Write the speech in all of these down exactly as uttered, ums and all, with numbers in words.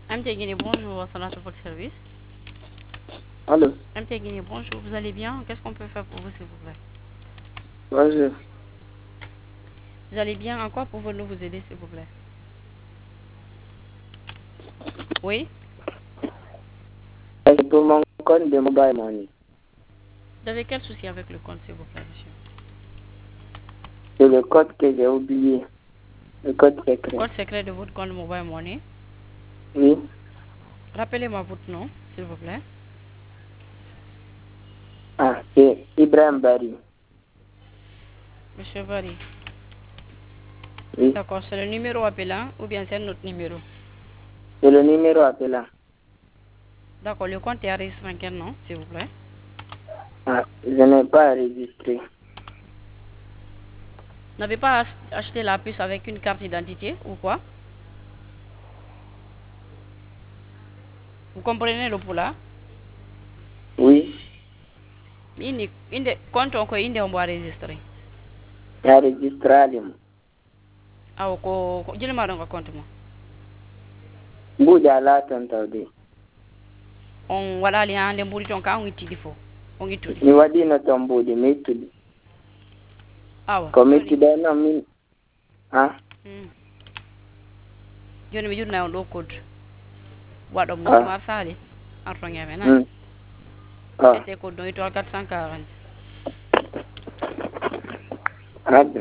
M T Guinée, bonjour, Salat pour votre service. Allô? M T Guinée, bonjour, vous allez bien? Qu'est-ce qu'on peut faire pour vous, s'il vous plaît? Bonjour. Vous allez bien? En quoi pouvons-nous vous aider, s'il vous plaît? Oui? C'est pour mon compte de mobile money. Vous avez quel souci avec le compte, s'il vous plaît, monsieur? C'est le code que j'ai oublié. Le code secret. Code secret de votre compte Mobile Money. Oui. Rappelez-moi votre nom, s'il vous plaît. Ah, c'est Ibrahim Bari. Monsieur Barry. Oui. D'accord, c'est le numéro appelant ou bien c'est notre numéro? C'est le numéro appelant. D'accord, le compte est enregistré en quel nom, s'il vous plaît? Ah, je n'ai pas enregistré. Vous n'avez pas acheté la puce avec une carte d'identité ou quoi? Vous comprenez le poula? Oui. Indi, indi, compte on ko indi on doit enregistrer. Enregistré. Ah, ko, je ne m'en compte moi. Bouja la tantaude. On wala li ande mburi ton ka on itti fo. On ittudi. Mi waɗi no tombude mi ittude. Awa. Ko mi ittude no min. Ah. Hmm. Joni mi jurna on ɗo code waɗo mo Ah. simar sali arto ñame nani Hmm. Ah. ette code ɗon étoile quatre cent quarante. Radde.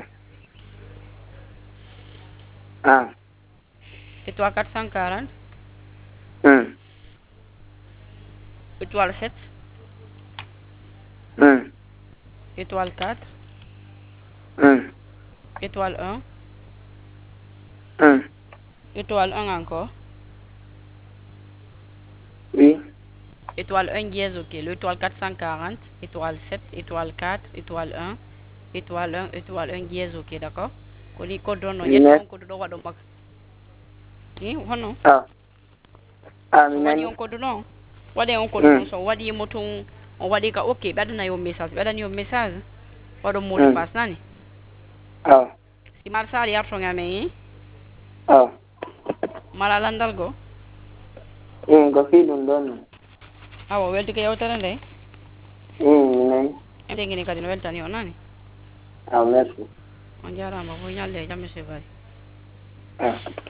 Ah. Étoile quatre cent quarante. Hmm. Étoile sept. Hmm. Étoile quatre. Hmm. Étoile un. Hmm. Étoile un encore. Oui. Étoile un dièse, ok. L'étoile quatre cent quarante. Étoile sept. Étoile quatre. Étoile un. Étoile un. Étoile un dièse, ok, d'accord. Koni code ɗon noon ƴetti on code ɗo waɗo makka ni honno. Ah. Ah, So mi waɗi nani. on code ɗon waɗe on code Hmm. ɗon so waɗimo tun on waɗi ka ok ɓe yo message ɓe waɗani yo message waɗo mot de Hmm. passe nani. Ah. Si mar sali arto ngamen Ah. mala landal go Eh, ko fi ɗum ɗon. awa welti ko yewtere nde Eh, mi nani. en tegini kadi no weltani o nani. Ah, merci. On jarama fo ñalle e jamme chevali. Ah.